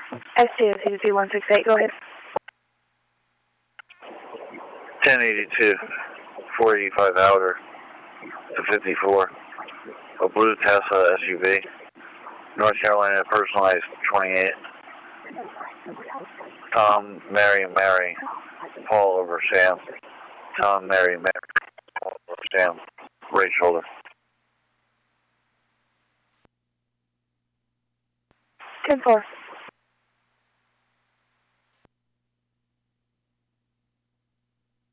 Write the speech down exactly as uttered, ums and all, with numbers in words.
S two, two two one six eight, go ahead. ten eighty-two, four eighty-five outer to fifty-four. A blue Tesla S U V. North Carolina personalized twenty-eight. Tom, Mary, Mary. Paul over Sam. Tom, Mary, Mary. Paul over Sam. Right shoulder. ten four.